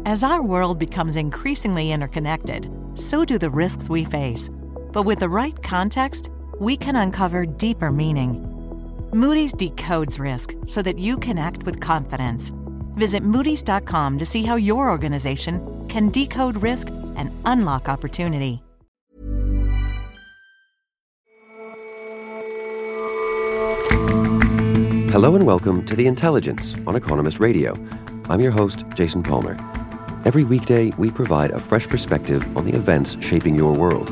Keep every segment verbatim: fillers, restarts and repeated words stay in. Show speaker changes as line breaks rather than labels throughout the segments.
As our world becomes increasingly interconnected, so do the risks we face. But with the right context, we can uncover deeper meaning. Moody's decodes risk so that you can act with confidence. Visit Moody's dot com to see how your organization can decode risk and unlock opportunity.
Hello and welcome to The Intelligence on Economist Radio. I'm your host, Jason Palmer. Every weekday, we provide a fresh perspective on the events shaping your world.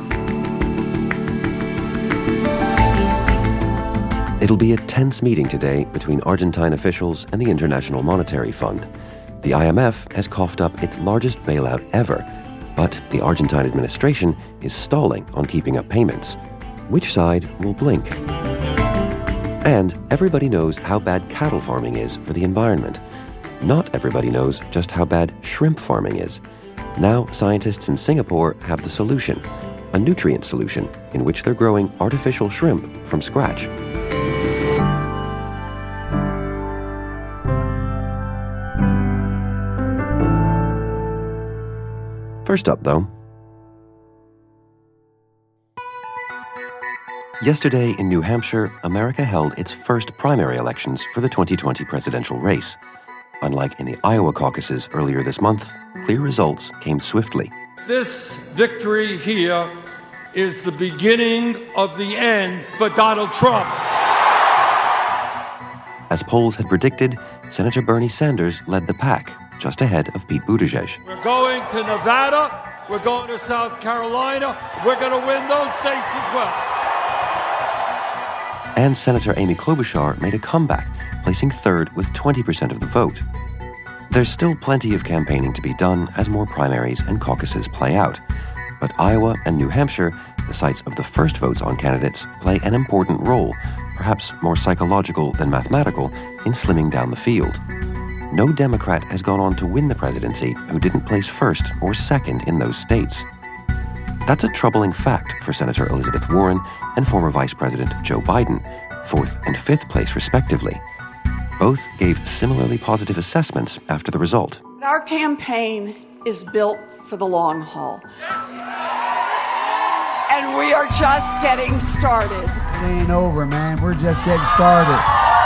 It'll be a tense meeting today between Argentine officials and the International Monetary Fund. The I M F has coughed up its largest bailout ever, but the Argentine administration is stalling on keeping up payments. Which side will blink? And everybody knows how bad cattle farming is for the environment. Not everybody knows just how bad shrimp farming is. Now, scientists in Singapore have the solution, a nutrient solution in which they're growing artificial shrimp from scratch. First up, though. Yesterday in New Hampshire, America held its first primary elections for the twenty twenty presidential race. Unlike in the Iowa caucuses earlier this month, clear results came swiftly.
This victory here is the beginning of the end for Donald Trump.
As polls had predicted, Senator Bernie Sanders led the pack, just ahead of Pete Buttigieg.
We're going to Nevada, we're going to South Carolina, we're going to win those states as well.
And Senator Amy Klobuchar made a comeback, placing third with twenty percent of the vote. There's still plenty of campaigning to be done as more primaries and caucuses play out. But Iowa and New Hampshire, the sites of the first votes on candidates, play an important role, perhaps more psychological than mathematical, in slimming down the field. No Democrat has gone on to win the presidency who didn't place first or second in those states. That's a troubling fact for Senator Elizabeth Warren and former Vice President Joe Biden, fourth and fifth place respectively. Both gave similarly positive assessments after the result.
Our campaign is built for the long haul. And we are just getting started.
It ain't over, man. We're just getting started.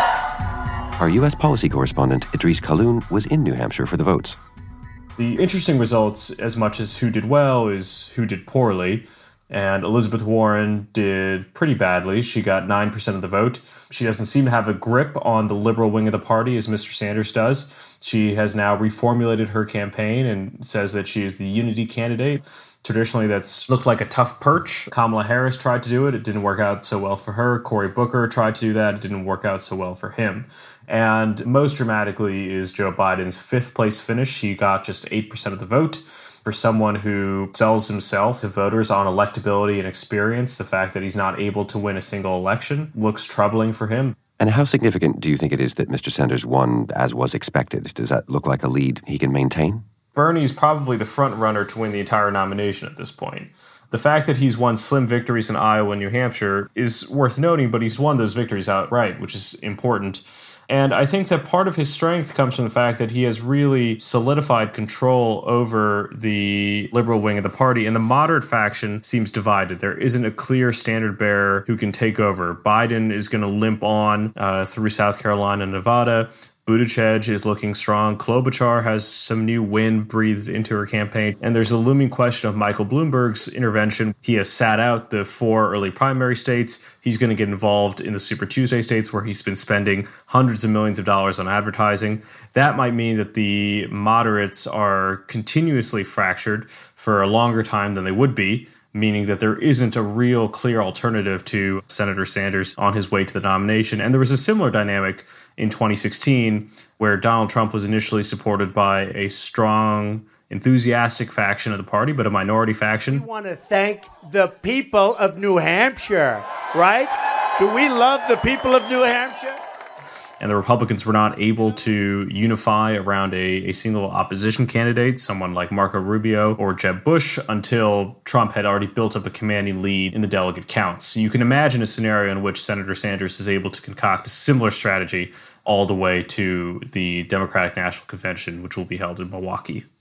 Our U S policy correspondent, Idris Khaloun, was in New Hampshire for the votes.
The interesting results, as much as who did well, is who did poorly. And Elizabeth Warren did pretty badly. She got nine percent of the vote. She doesn't seem to have a grip on the liberal wing of the party as Mister Sanders does. She has now reformulated her campaign and says that she is the unity candidate. Traditionally, that's looked like a tough perch. Kamala Harris tried to do it. It didn't work out so well for her. Cory Booker tried to do that. It didn't work out so well for him. And most dramatically is Joe Biden's fifth place finish. He got just eight percent of the vote. For someone who sells himself to voters on electability and experience, the fact that he's not able to win a single election looks troubling for him.
And how significant do you think it is that Mister Sanders won as was expected? Does that look like a lead he can maintain?
Bernie's probably the front runner to win the entire nomination at this point. The fact that he's won slim victories in Iowa and New Hampshire is worth noting, but he's won those victories outright, which is important. And I think that part of his strength comes from the fact that he has really solidified control over the liberal wing of the party, and the moderate faction seems divided. There isn't a clear standard bearer who can take over. Biden is going to limp on uh, through South Carolina and Nevada. Buttigieg is looking strong. Klobuchar has some new wind breathed into her campaign. And there's a looming question of Michael Bloomberg's intervention. He has sat out the four early primary states. He's going to get involved in the Super Tuesday states where he's been spending hundreds of millions of dollars on advertising. That might mean that the moderates are continuously fractured for a longer time than they would be, meaning that there isn't a real clear alternative to Senator Sanders on his way to the nomination. And there was a similar dynamic in twenty sixteen where Donald Trump was initially supported by a strong, enthusiastic faction of the party, but a minority faction.
We want to thank the people of New Hampshire, right? Do we love the people of New Hampshire?
And the Republicans were not able to unify around a, a single opposition candidate, someone like Marco Rubio or Jeb Bush, until Trump had already built up a commanding lead in the delegate counts. So you can imagine a scenario in which Senator Sanders is able to concoct a similar strategy all the way to the Democratic National Convention, which will be held in Milwaukee.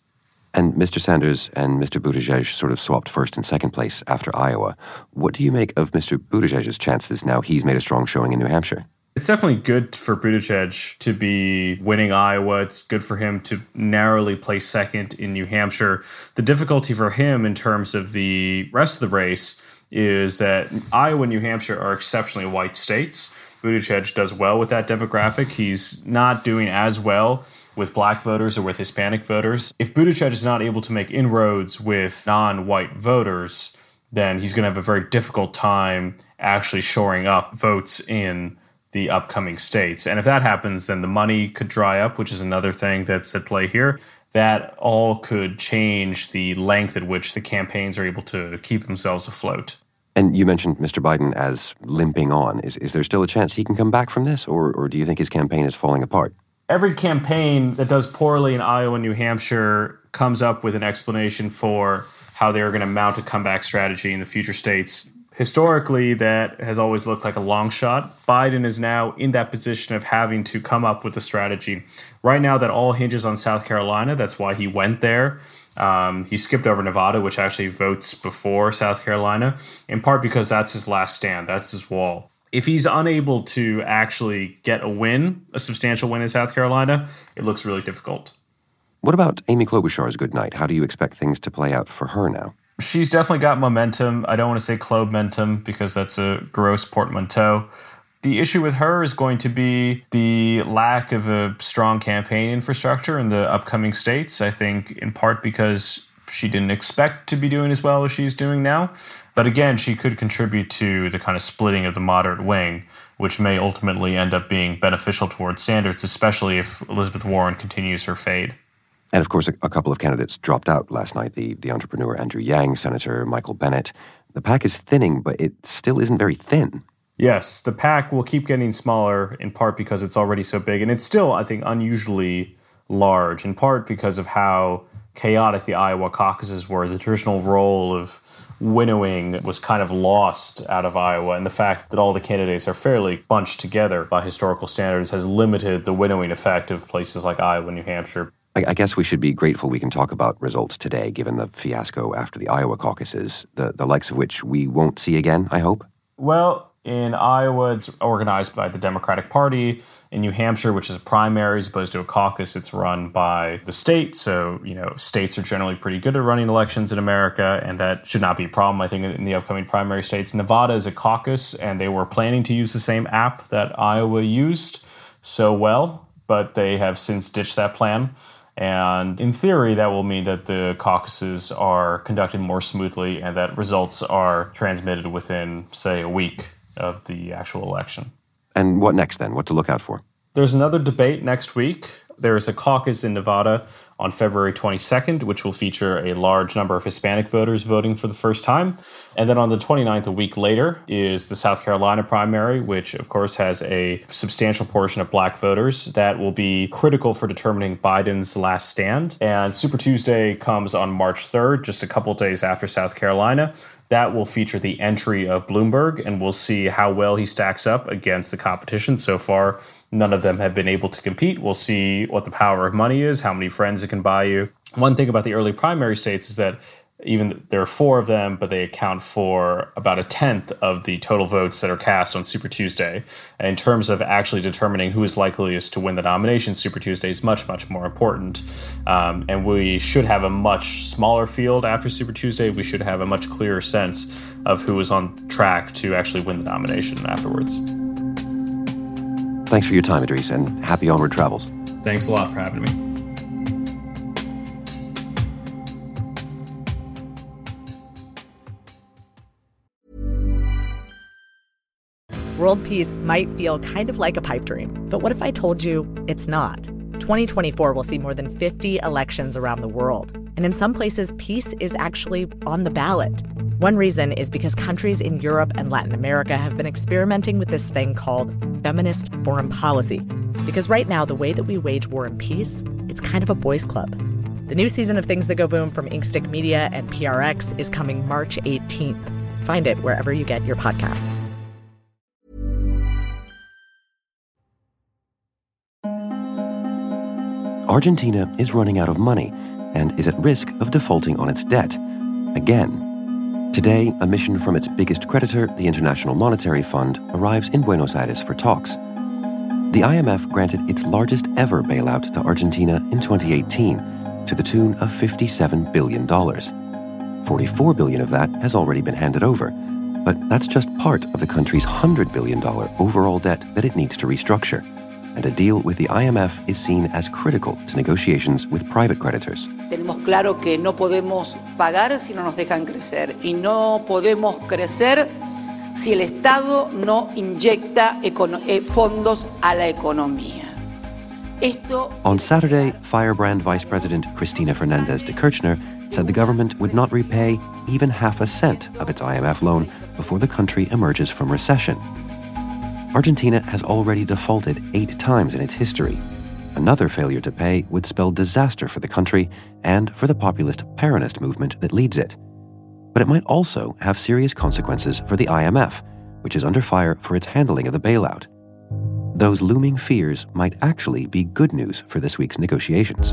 And Mister Sanders and Mister Buttigieg sort of swapped first and second place after Iowa. What do you make of Mister Buttigieg's chances now he's made a strong showing in New Hampshire?
It's definitely good for Buttigieg to be winning Iowa. It's good for him to narrowly place second in New Hampshire. The difficulty for him in terms of the rest of the race is that Iowa and New Hampshire are exceptionally white states. Buttigieg does well with that demographic. He's not doing as well with black voters or with Hispanic voters. If Buttigieg is not able to make inroads with non-white voters, then he's going to have a very difficult time actually shoring up votes in the upcoming states. And if that happens, then the money could dry up, which is another thing that's at play here. That all could change the length at which the campaigns are able to keep themselves afloat.
And you mentioned Mister Biden as limping on. Is is there still a chance he can come back from this, or or do you think his campaign is falling apart?
Every campaign that does poorly in Iowa and New Hampshire comes up with an explanation for how they're going to mount a comeback strategy in the future states. Historically, that has always looked like a long shot. Biden is now in that position of having to come up with a strategy. Right now, that all hinges on South Carolina. That's why he went there. Um, he skipped over Nevada, which actually votes before South Carolina, in part because that's his last stand. That's his wall. If he's unable to actually get a win, a substantial win in South Carolina, it looks really difficult.
What about Amy Klobuchar's good night? How do you expect things to play out for her now?
She's definitely got momentum. I don't want to say Klobumentum because that's a gross portmanteau. The issue with her is going to be the lack of a strong campaign infrastructure in the upcoming states, I think in part because she didn't expect to be doing as well as she's doing now. But again, she could contribute to the kind of splitting of the moderate wing, which may ultimately end up being beneficial towards Sanders, especially if Elizabeth Warren continues her fade.
And of course, a, a couple of candidates dropped out last night. The, the entrepreneur Andrew Yang, Senator Michael Bennet. The pack is thinning, but it still isn't very thin.
Yes, the pack will keep getting smaller, in part because it's already so big. And it's still, I think, unusually large, in part because of how chaotic the Iowa caucuses were. The traditional role of winnowing was kind of lost out of Iowa, and the fact that all the candidates are fairly bunched together by historical standards has limited the winnowing effect of places like Iowa and New Hampshire.
I, I guess we should be grateful we can talk about results today, given the fiasco after the Iowa caucuses, the, the likes of which we won't see again, I hope.
Well, in Iowa, it's organized by the Democratic Party. In New Hampshire, which is a primary as opposed to a caucus, it's run by the state. So, you know, states are generally pretty good at running elections in America, and that should not be a problem, I think, in the upcoming primary states. Nevada is a caucus, and they were planning to use the same app that Iowa used so well, but they have since ditched that plan. And in theory, that will mean that the caucuses are conducted more smoothly and that results are transmitted within, say, a week of the actual election.
And what next then? What to look out for?
There's another debate next week. There is a caucus in Nevada on February twenty-second, which will feature a large number of Hispanic voters voting for the first time. And then on the twenty-ninth, a week later, is the South Carolina primary, which, of course, has a substantial portion of black voters that will be critical for determining Biden's last stand. And Super Tuesday comes on March third, just a couple days after South Carolina. That will feature the entry of Bloomberg, and we'll see how well he stacks up against the competition. So far, none of them have been able to compete. We'll see what the power of money is, how many friends it can buy you. One thing about the early primary states is that even there are four of them, but they account for about a tenth of the total votes that are cast on Super Tuesday. And in terms of actually determining who is likeliest to win the nomination, Super Tuesday is much, much more important. Um, and we should have a much smaller field after Super Tuesday. We should have a much clearer sense of who is on track to actually win the nomination afterwards.
Thanks for your time, Idris, and happy onward travels.
Thanks a lot for having me.
World peace might feel kind of like a pipe dream, but what if I told you it's not? twenty twenty-four will see more than fifty elections around the world, and in some places, peace is actually on the ballot. One reason is because countries in Europe and Latin America have been experimenting with this thing called feminist foreign policy. Because right now, the way that we wage war and peace, it's kind of a boys' club. The new season of Things That Go Boom from Inkstick Media and P R X is coming March eighteenth. Find it wherever you get your podcasts.
Argentina is running out of money, and is at risk of defaulting on its debt. Again. Today, a mission from its biggest creditor, the International Monetary Fund, arrives in Buenos Aires for talks. The I M F granted its largest ever bailout to Argentina in twenty eighteen, to the tune of fifty-seven billion dollars. forty-four billion dollars of that has already been handed over, but that's just part of the country's one hundred billion dollars overall debt that it needs to restructure, and a deal with the I M F is seen as critical to negotiations with private creditors.
Tenemos claro que no podemos pagar si no nos dejan crecer, y no podemos crecer si el Estado no inyecta fondos a la economía. Esto...
On Saturday, Firebrand Vice President Cristina Fernández de Kirchner said the government would not repay even half a cent of its I M F loan before the country emerges from recession. Argentina has already defaulted eight times in its history. Another failure to pay would spell disaster for the country and for the populist Peronist movement that leads it. But it might also have serious consequences for the I M F, which is under fire for its handling of the bailout. Those looming fears might actually be good news for this week's negotiations.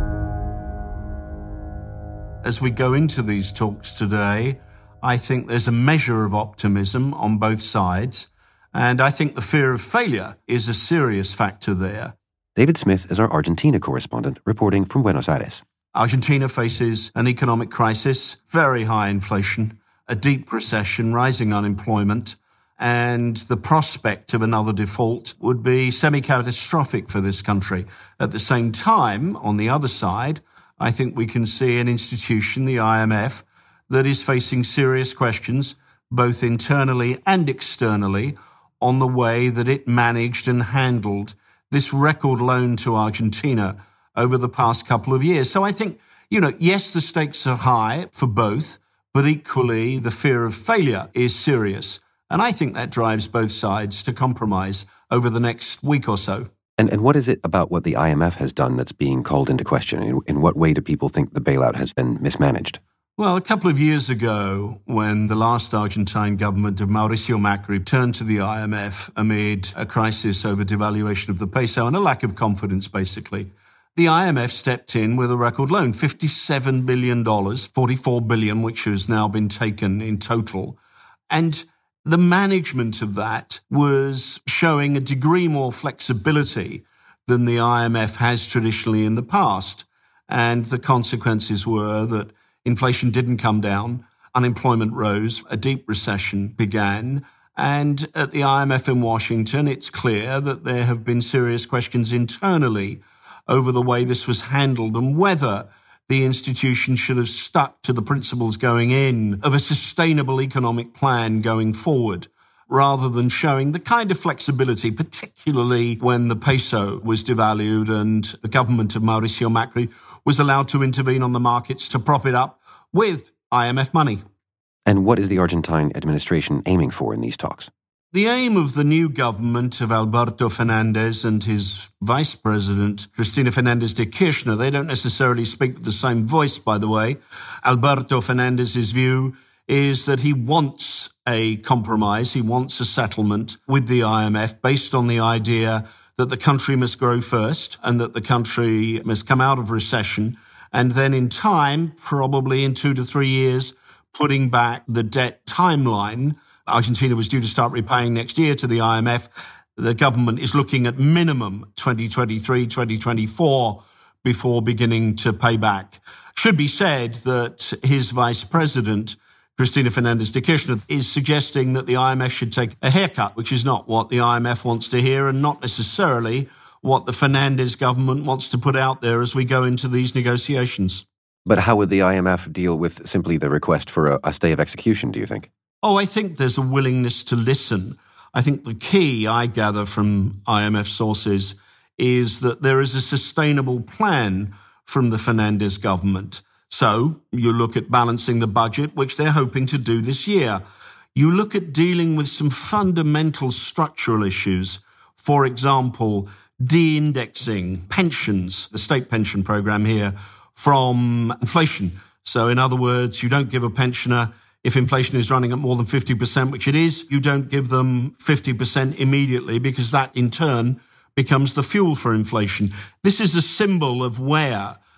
As we go into these talks today, I think there's a measure of optimism on both sides, and I think the fear of failure is a serious factor there.
David Smith is our Argentina correspondent reporting from Buenos Aires.
Argentina faces an economic crisis, very high inflation, a deep recession, rising unemployment, and the prospect of another default would be semi-catastrophic for this country. At the same time, on the other side, I think we can see an institution, the I M F, that is facing serious questions, both internally and externally, on the way that it managed and handled this record loan to Argentina over the past couple of years. So I think, you know, yes, the stakes are high for both, but equally the fear of failure is serious. And I think that drives both sides to compromise over the next week or so.
And and what is it about what the I M F has done that's being called into question? In, in what way do people think the bailout has been mismanaged?
Well, a couple of years ago, when the last Argentine government of Mauricio Macri turned to the I M F amid a crisis over devaluation of the peso and a lack of confidence, basically, the I M F stepped in with a record loan, fifty-seven billion dollars, forty-four billion dollars, which has now been taken in total. And the management of that was showing a degree more flexibility than the I M F has traditionally in the past. And the consequences were that inflation didn't come down, unemployment rose, a deep recession began, and at the I M F in Washington, it's clear that there have been serious questions internally over the way this was handled and whether the institution should have stuck to the principles going in of a sustainable economic plan going forward, rather than showing the kind of flexibility, particularly when the peso was devalued and the government of Mauricio Macri was allowed to intervene on the markets to prop it up with I M F money.
And what is the Argentine administration aiming for in these talks?
The aim of the new government of Alberto Fernandez and his vice president, Cristina Fernández de Kirchner, they don't necessarily speak with the same voice, by the way. Alberto Fernandez's view is that he wants a compromise, he wants a settlement with the I M F based on the idea that the country must grow first and that the country must come out of recession, and then in time, probably in two to three years, putting back the debt timeline. Argentina was due to start repaying next year to the I M F. The government is looking at minimum twenty twenty-three, twenty twenty-four before beginning to pay back. Should be said that his vice president, Cristina Fernández de Kirchner, is suggesting that the I M F should take a haircut, which is not what the I M F wants to hear and not necessarily what the Fernandez government wants to put out there as we go into these negotiations.
But how would the I M F deal with simply the request for a, a stay of execution, do you think?
Oh, I think there's a willingness to listen. I think the key, I gather from I M F sources, is that there is a sustainable plan from the Fernandez government. So you look at balancing the budget, which they're hoping to do this year. You look at dealing with some fundamental structural issues. For example, de-indexing pensions, the state pension program here, from inflation. So in other words, you don't give a pensioner, if inflation is running at more than fifty percent, which it is, you don't give them fifty percent immediately because that in turn becomes the fuel for inflation. This is a symbol of where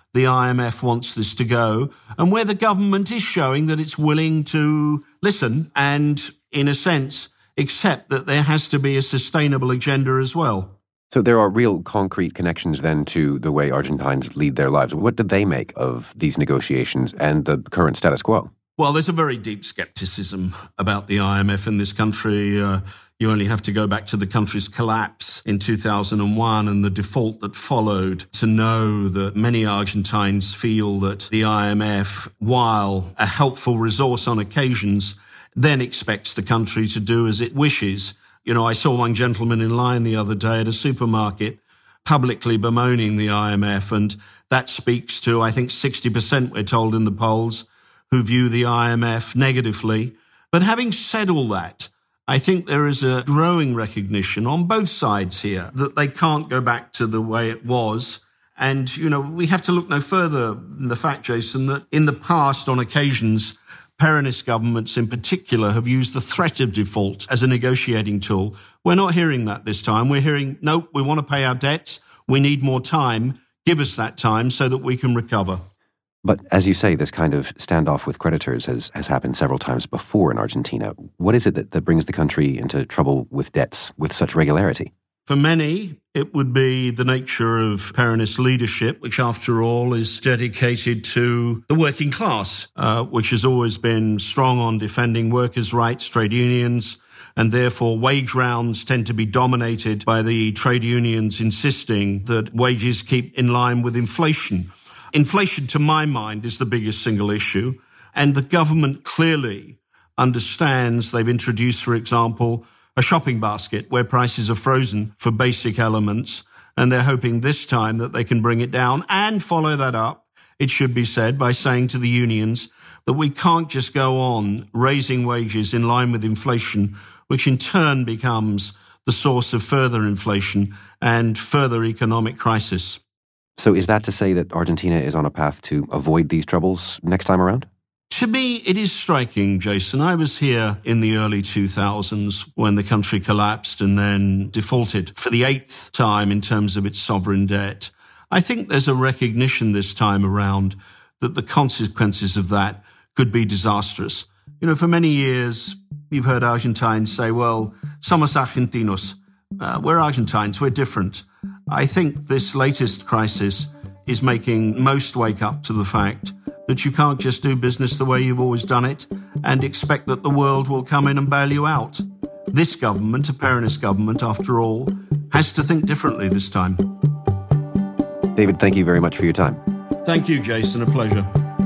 the I M F wants this to go, and where the government is showing that it's willing to listen and, in a sense, accept that there has to be a sustainable agenda as well.
So there are real concrete connections then to the way Argentines lead their lives. What did they make of these negotiations and the current status quo?
Well, there's a very deep skepticism about the I M F in this country. Uh, you only have to go back to the country's collapse in two thousand one and the default that followed to know that many Argentines feel that the I M F, while a helpful resource on occasions, then expects the country to do as it wishes. You know, I saw one gentleman in line the other day at a supermarket publicly bemoaning the I M F, and that speaks to, I think, sixty percent, we're told in the polls, who view the I M F negatively. But having said all that, I think there is a growing recognition on both sides here that they can't go back to the way it was. And, you know, we have to look no further than the fact, Jason, that in the past, on occasions, Peronist governments in particular have used the threat of default as a negotiating tool. We're not hearing that this time. We're hearing, no, we want to pay our debts. We need more time. Give us that time so that we can recover.
But as you say, this kind of standoff with creditors has, has happened several times before in Argentina. What is it that, that brings the country into trouble with debts with such regularity?
For many, it would be the nature of Peronist leadership, which, after all, is dedicated to the working class, uh, which has always been strong on defending workers' rights, trade unions, and therefore wage rounds tend to be dominated by the trade unions insisting that wages keep in line with inflation. Inflation, to my mind, is the biggest single issue, and the government clearly understands. They've introduced, for example, a shopping basket where prices are frozen for basic elements, and they're hoping this time that they can bring it down and follow that up, it should be said, by saying to the unions that we can't just go on raising wages in line with inflation, which in turn becomes the source of further inflation and further economic crisis.
So is that to say that Argentina is on a path to avoid these troubles next time around?
To me, it is striking, Jason. I was here in the early two thousands when the country collapsed and then defaulted for the eighth time in terms of its sovereign debt. I think there's a recognition this time around that the consequences of that could be disastrous. You know, for many years, you've heard Argentines say, well, somos argentinos. Uh, we're Argentines, we're different. I think this latest crisis is making most wake up to the fact that you can't just do business the way you've always done it and expect that the world will come in and bail you out. This government, a Peronist government, after all, has to think differently this time.
David, thank you very much for your time.
Thank you, Jason. A pleasure.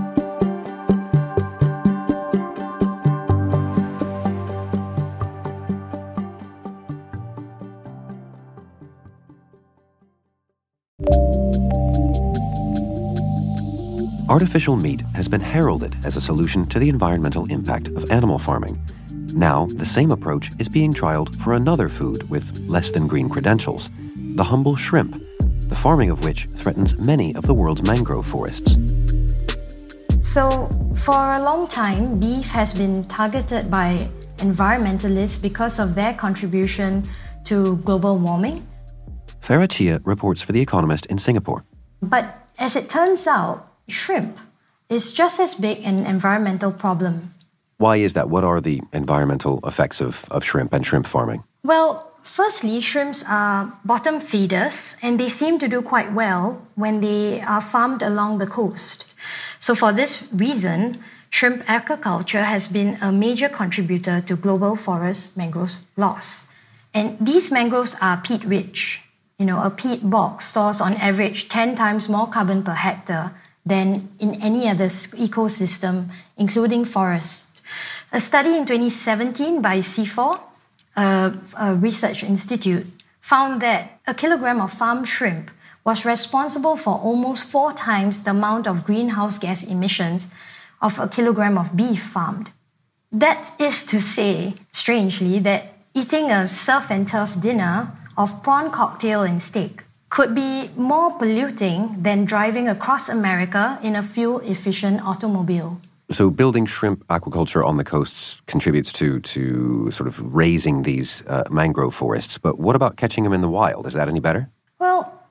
Artificial meat has been heralded as a solution to the environmental impact of animal farming. Now, the same approach is being trialed for another food with less than green credentials, the humble shrimp, the farming of which threatens many of the world's mangrove forests.
So, for a long time, beef has been targeted by environmentalists because of their contribution to global warming.
Farah Chia reports for The Economist in Singapore.
But as it turns out, shrimp is just as big an environmental problem.
Why is that? What are the environmental effects of, of shrimp and shrimp farming?
Well, firstly, shrimps are bottom feeders, and they seem to do quite well when they are farmed along the coast. So for this reason, shrimp aquaculture has been a major contributor to global forest mangrove loss. And these mangroves are peat-rich. You know, a peat bog stores on average ten times more carbon per hectare than in any other ecosystem, including forests. A study in twenty seventeen by C four, a, a research institute, found that a kilogram of farmed shrimp was responsible for almost four times the amount of greenhouse gas emissions of a kilogram of beef farmed. That is to say, strangely, that eating a surf and turf dinner of prawn cocktail and steak could be more polluting than driving across America in a fuel-efficient automobile.
So building shrimp aquaculture on the coasts contributes to, to sort of raising these uh, mangrove forests. But what about catching them in the wild? Is that any better?
Well,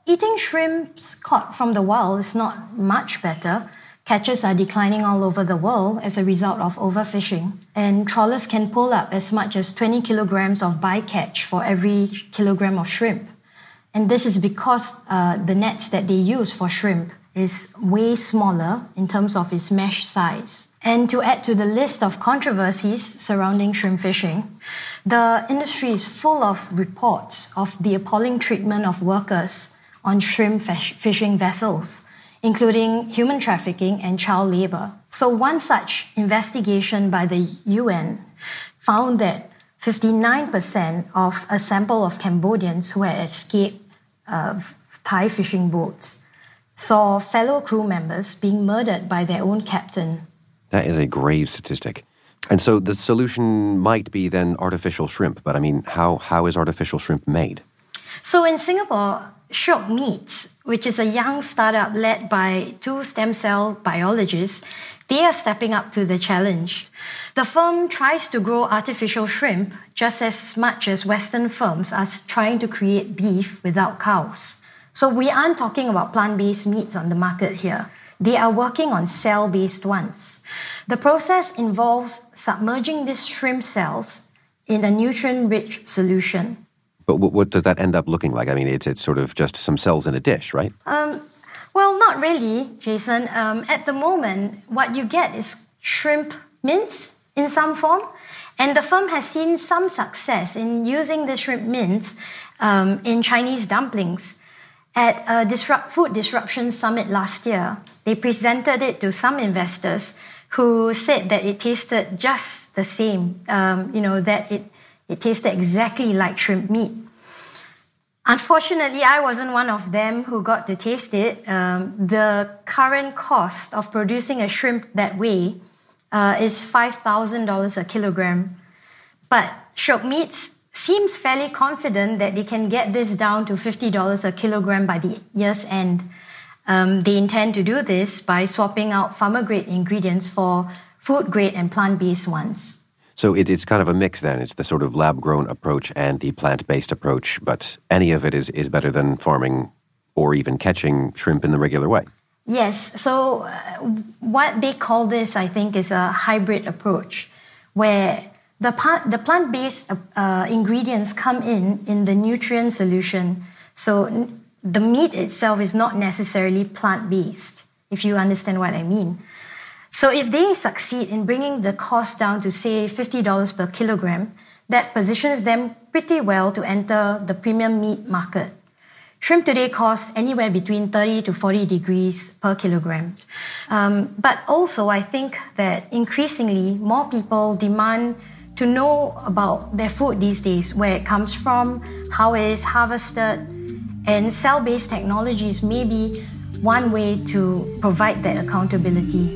eating shrimps caught from the wild is not much better. Catches are declining all over the world as a result of overfishing, and trawlers can pull up as much as twenty kilograms of bycatch for every kilogram of shrimp. And this is because uh, the nets that they use for shrimp is way smaller in terms of its mesh size. And to add to the list of controversies surrounding shrimp fishing, the industry is full of reports of the appalling treatment of workers on shrimp fish- fishing vessels, including human trafficking and child labor. So one such investigation by the U N found that fifty-nine percent of a sample of Cambodians who had escaped uh, Thai fishing boats saw fellow crew members being murdered by their own captain.
That is a grave statistic. And so the solution might be then artificial shrimp, but I mean, how how is artificial shrimp made?
So in Singapore, Shiok Meats, which is a young startup led by two stem cell biologists, they are stepping up to the challenge. The firm tries to grow artificial shrimp just as much as Western firms are trying to create beef without cows. So we aren't talking about plant-based meats on the market here. They are working on cell-based ones. The process involves submerging these shrimp cells in a nutrient-rich solution.
But what, what does that end up looking like? I mean, it's it's sort of just some cells in a dish, right?
Um, well, not really, Jason. Um, at the moment, what you get is shrimp mince in some form. And the firm has seen some success in using the shrimp mince um, in Chinese dumplings. At a disrupt, food disruption summit last year, they presented it to some investors who said that it tasted just the same, um, you know, that it, it tasted exactly like shrimp meat. Unfortunately, I wasn't one of them who got to taste it. Um, the current cost of producing a shrimp that way uh, is five thousand dollars a kilogram. But Shiok Meats seems fairly confident that they can get this down to fifty dollars a kilogram by the year's end. Um, they intend to do this by swapping out farmer-grade ingredients for food-grade and plant-based ones.
So it, it's kind of a mix then. It's the sort of lab-grown approach and the plant-based approach, but any of it is, is better than farming or even catching shrimp in the regular way.
Yes. So uh, what they call this, I think, is a hybrid approach, where the, pa- the plant-based uh, ingredients come in in the nutrient solution. So n- the meat itself is not necessarily plant-based, if you understand what I mean. So if they succeed in bringing the cost down to, say, fifty dollars per kilogram, that positions them pretty well to enter the premium meat market. Shrimp today costs anywhere between thirty to forty degrees per kilogram. Um, but also, I think that increasingly more people demand to know about their food these days, where it comes from, how it is harvested, and cell-based technologies may be one way to provide that accountability.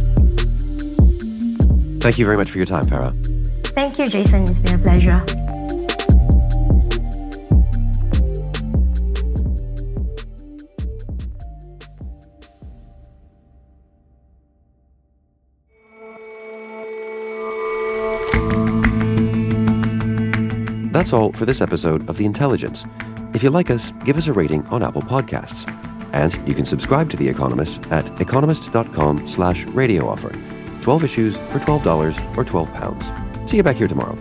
Thank you very much for your time, Farah.
Thank you, Jason. It's been a pleasure.
That's all for this episode of The Intelligence. If you like us, give us a rating on Apple Podcasts. And you can subscribe to The Economist at economist.com slash radio offer. twelve issues for twelve dollars or twelve pounds. See you back here tomorrow.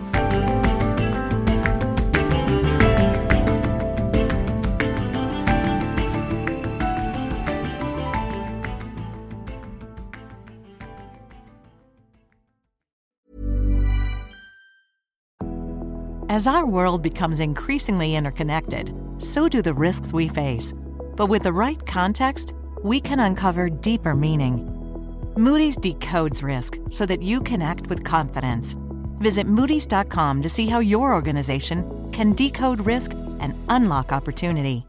As our world becomes increasingly interconnected, so do the risks we face. But with the right context, we can uncover deeper meaning. Moody's decodes risk so that you can act with confidence. Visit Moody's dot com to see how your organization can decode risk and unlock opportunity.